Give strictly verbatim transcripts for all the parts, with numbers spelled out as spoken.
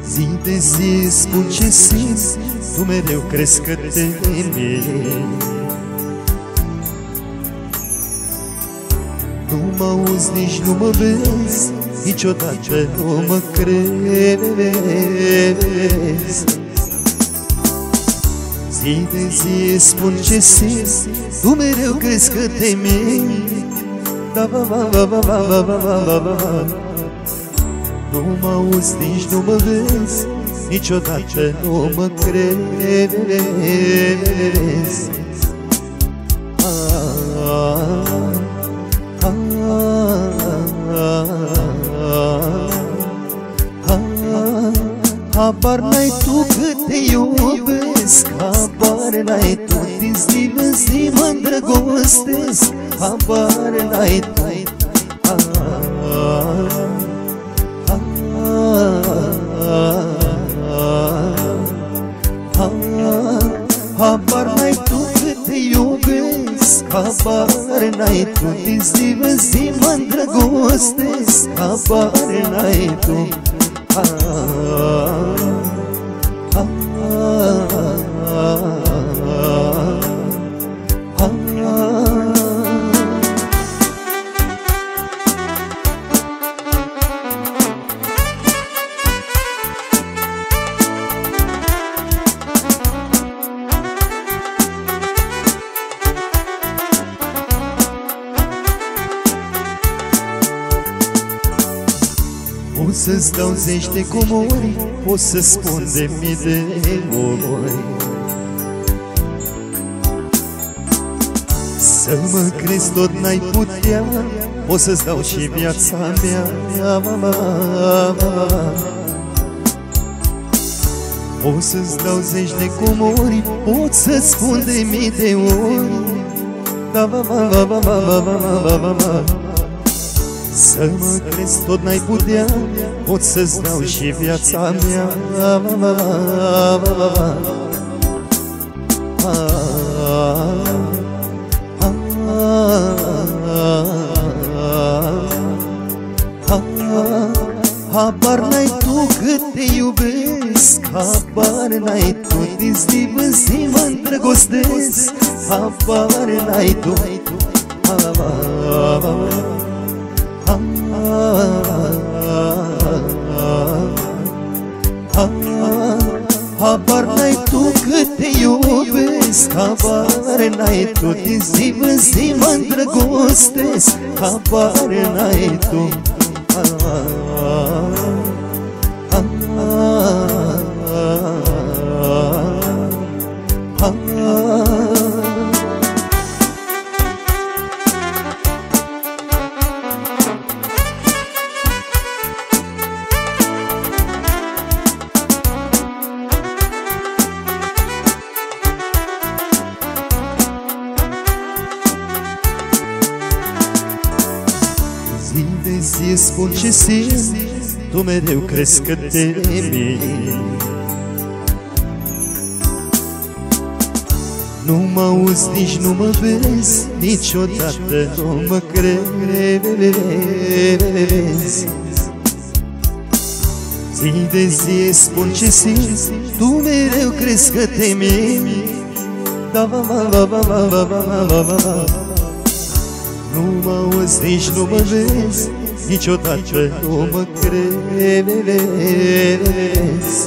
Zi de zi spun ce simți, tu mereu crezi că te miri. Nu mă auzi, nici nu mă vezi, niciodată nu mă crezi. Zi de zi spun ce simți, tu mereu crezi că te miri. Da, va, va, va, va, va, va, va, va, va. Nu mă auzi, nici nu mă vezi, niciodată nu mă crezi. Habar n-ai tu cât te iubesc, habar n-ai tu, din zi în zi mă îndrăgostesc, habar n-ai tu. Habar n-ai tu cât te iubesc, habar n-ai tu, din zi în zi mă îndrăgostesc, habar n-ai tu. Pot să-ți dau zeci de comori, pot să spun de mii de ori, să mă crezi tot n-ai putea, pot să-ți dau și viața mea. Pot să-ți dau zeci de comori, pot să-ți spun de mii de ori. Da, va, va, va, va, va, va, va, va, va. Să mă crezi tot n-ai putea, pot să-ți dau și viața mea. Habar n-ai tu cât te iubesc, habar n-ai tu, din zi în zi mă îndrăgostesc, habar n-ai tu. Habar n-ai tu cât te iubesc, habar n-ai tu, din zi în zi mă îndrăgostesc, habar n-ai tu. Zi de zi spun ce simți, tu mereu crezi că te miri. Nu mă auzi, nici nu mă vezi, niciodată nu mă crezi. Zi de zi spun ce simți, tu mereu crezi că te miri. Da, va, va, va, va, va, va, va, va, va. Nu mă auzi, nici nu mă vezi, niciodată nu mă crezi.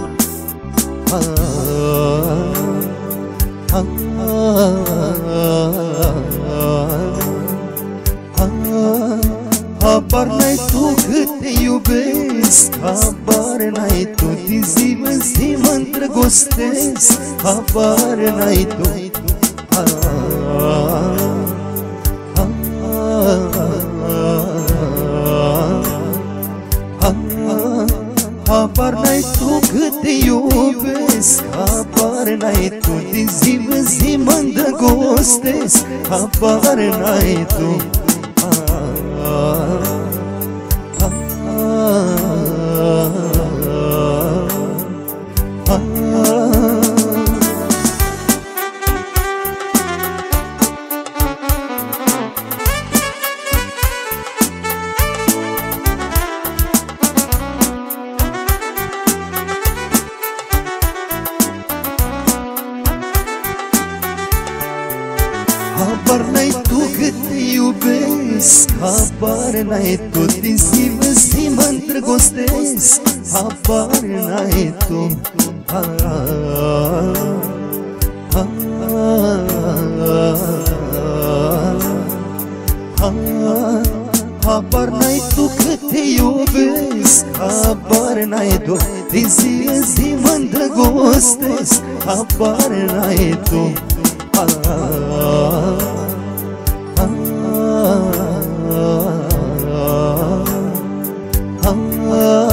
Habar n-ai tu cât te iubesc, habar n-ai tu, din zi în zi mă îndrăgostesc, habar n-ai tu. Habar n-ai tu cât te iubesc, habar n-ai tu, din zi în zi mă îndrăgostesc, habar n-ai tu. Habar n-ai tu cât te iubesc, habar n-ai tu, din zi în zi mă îndrăgostesc, habar n-ai tu. Ha, ha, ha, ha, ha. Habar n-ai tu cât te iubesc, habar n-ai tu, din zi în zi mă îndrăgostesc, habar n-ai tu. Ha, ha, ha, ha, ha.